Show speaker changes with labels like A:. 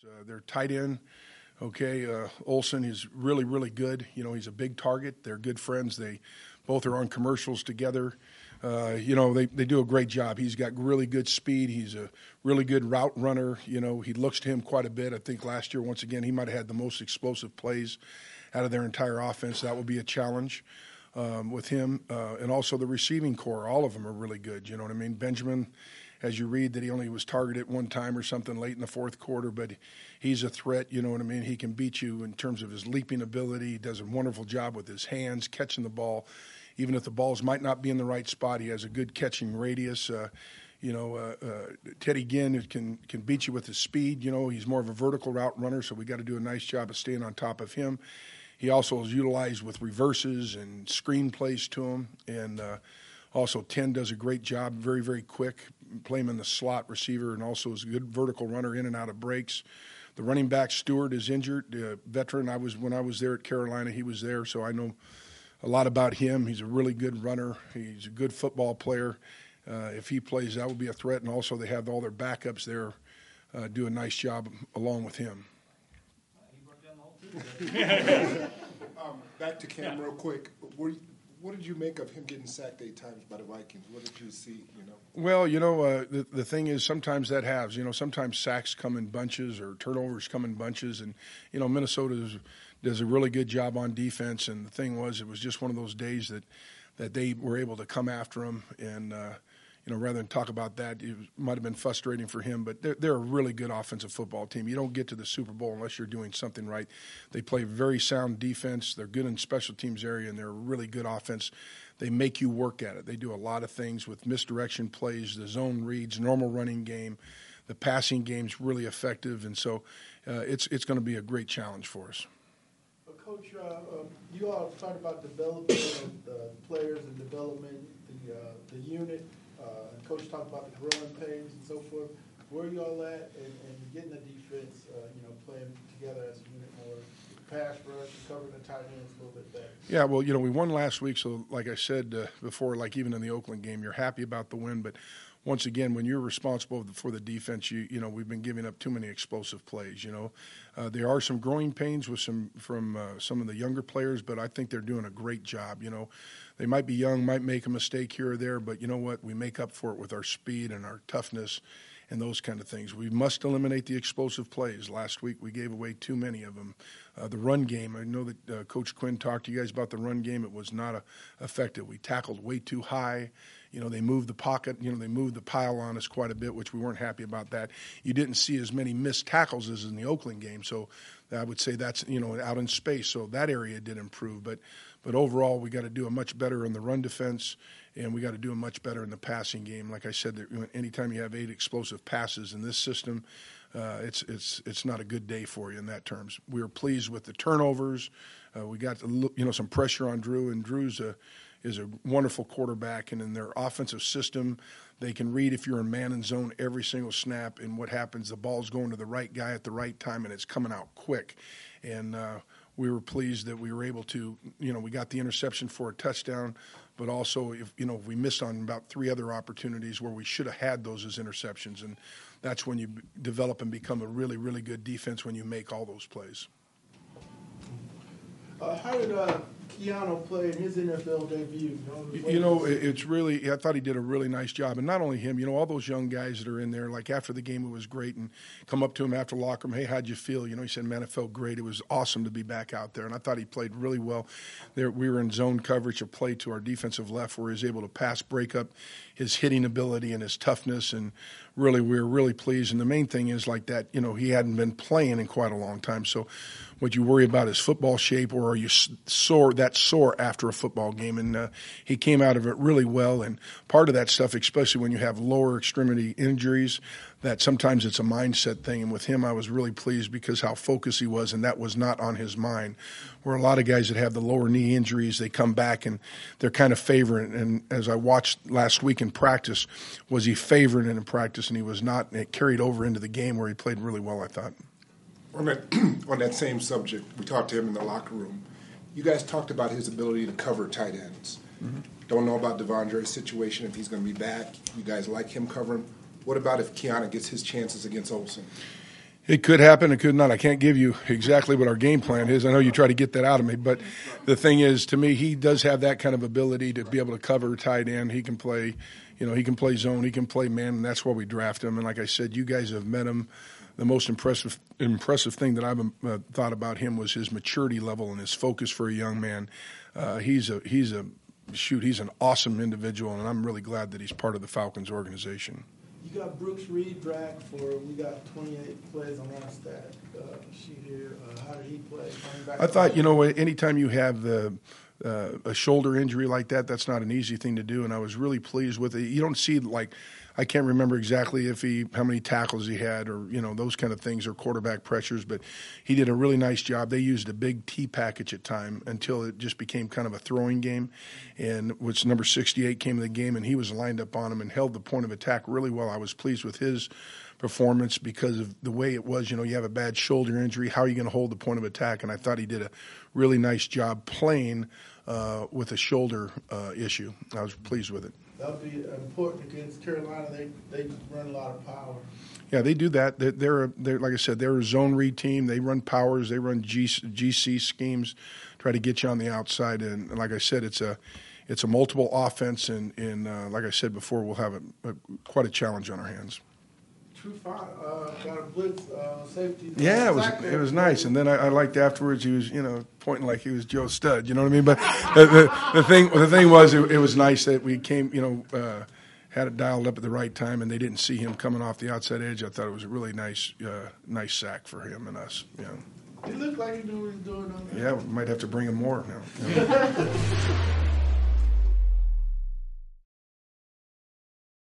A: Their tight end, Olsen is really, really good. He's a big target. They're good friends. They both are on commercials together. They do a great job. He's got really good speed. He's a really good route runner. He looks to him quite a bit. I think last year, once again, he might have had the most explosive plays out of their entire offense. That will be a challenge with him. And also the receiving core, all of them are really good. You know what I mean? Benjamin, as you read that he only was targeted one time or something late in the fourth quarter, but he's a threat, you know what I mean? He can beat you in terms of his leaping ability. He does a wonderful job with his hands, catching the ball. Even if the balls might not be in the right spot, he has a good catching radius. Teddy Ginn can beat you with his speed. He's more of a vertical route runner, so we got to do a nice job of staying on top of him. He also is utilized with reverses and screen plays to him. And also, 10 does a great job, very, very quick. Play him in the slot receiver, and also is a good vertical runner in and out of breaks. The running back, Stewart, is injured. Veteran, when I was there at Carolina, he was there, so I know a lot about him. He's a really good runner. He's a good football player. If he plays, that would be a threat. And also they have all their backups there do a nice job along with him.
B: Back to Cam real quick. What did you make of him getting sacked 8 times by the Vikings? What did you see,
A: Well, the thing is sometimes that happens. Sometimes sacks come in bunches or turnovers come in bunches. And, Minnesota does a really good job on defense. And the thing was, it was just one of those days that they were able to come after him. And, rather than talk about that, it might have been frustrating for him. But they're a really good offensive football team. You don't get to the Super Bowl unless you're doing something right. They play very sound defense. They're good in special teams area, and they're a really good offense. They make you work at it. They do a lot of things with misdirection plays, the zone reads, normal running game. The passing game's really effective, and so it's going to be a great challenge for us.
C: Coach, you all talked about development of the players and development, the unit. And Coach talked about the growing pains and so forth. Where are you all at and getting the defense, playing together as a unit more? Pass rush, covering the tight ends a little bit better.
A: Yeah, well, we won last week, so like I said before, like even in the Oakland game, you're happy about the win, but once again, when you're responsible for the defense, we've been giving up too many explosive plays. There are some growing pains with some of the younger players, but I think they're doing a great job. They might be young, might make a mistake here or there, but you know what? We make up for it with our speed and our toughness and those kind of things. We must eliminate the explosive plays. Last week we gave away too many of them. The run game, I know that Coach Quinn talked to you guys about the run game. It was not effective. We tackled way too high. They moved the pocket. They moved the pile on us quite a bit, which we weren't happy about that. You didn't see as many missed tackles as in the Oakland game, so I would say that's, out in space. So that area did improve. But overall, we got to do a much better in the run defense, and we got to do a much better in the passing game. Like I said, anytime you have 8 explosive passes in this system, it's not a good day for you in that terms. We were pleased with the turnovers. We got some pressure on Drew, and Drew's is a wonderful quarterback, and in their offensive system, they can read if you're in man and zone every single snap, and what happens, the ball's going to the right guy at the right time, and it's coming out quick. And we were pleased that we were able to, we got the interception for a touchdown, but also if we missed on about 3 other opportunities where we should have had those as interceptions, and that's when you develop and become a really, really good defense when you make all those plays.
C: How did Keanu play in his NFL debut?
A: It's really – I thought he did a really nice job. And not only him, all those young guys that are in there, like after the game it was great, and come up to him after locker room, hey, how'd you feel? He said, man, it felt great. It was awesome to be back out there. And I thought he played really well. We were in zone coverage, a play to our defensive left where he was able to pass, break up his hitting ability and his toughness, and really we were really pleased. And the main thing is like that, he hadn't been playing in quite a long time. So what you worry about is football shape, or are you sore after a football game? And he came out of it really well. And part of that stuff, especially when you have lower extremity injuries, that sometimes it's a mindset thing. And with him, I was really pleased because how focused he was, and that was not on his mind. Where a lot of guys that have the lower knee injuries, they come back and they're kind of favoring. And as I watched last week in practice, was he favoring it in practice? And he was not. And it carried over into the game where he played really well, I thought.
B: On that same subject, we talked to him in the locker room. You guys talked about his ability to cover tight ends. Mm-hmm. Don't know about Devondre's situation, if he's going to be back. You guys like him covering. What about if Keanu gets his chances against Olsen?
A: It could happen, it could not. I can't give you exactly what our game plan is. I know you try to get that out of me, but the thing is, to me, he does have that kind of ability to be able to cover tight end. He can play, he can play zone, he can play man, and that's why we draft him. And like I said, you guys have met him. The most impressive thing that I've thought about him was his maturity level and his focus for a young man. He's an awesome individual, and I'm really glad that he's part of the Falcons organization.
C: You got Brooks Reed dragged we got 28 plays on our stat sheet here. How did he play?
A: I thought, anytime you have a shoulder injury like that, that's not an easy thing to do, and I was really pleased with it. You don't see, I can't remember exactly how many tackles he had or, those kind of things or quarterback pressures, but he did a really nice job. They used a big T package at time until it just became kind of a throwing game, and which number 68 came in the game, and he was lined up on him and held the point of attack really well. I was pleased with his performance because of the way it was. You have a bad shoulder injury. How are you going to hold the point of attack? And I thought he did a really nice job playing with a shoulder issue. I was pleased with it.
C: That'll be important against Carolina. They run a lot of power.
A: Yeah, they do that. They're like I said, they're a zone read team. They run powers. They run GC schemes, try to get you on the outside. And like I said, it's a multiple offense. And like I said before, we'll have quite a challenge on our hands.
C: Got a blitz safety.
A: Yeah, it was nice. And then I liked afterwards he was pointing like he was Joe Stud. You know what I mean? But the thing was it was nice that we came had it dialed up at the right time and they didn't see him coming off the outside edge. I thought it was a really nice sack for him and us.
C: He looked like he knew what he was doing.
A: Yeah, we might have to bring him more now.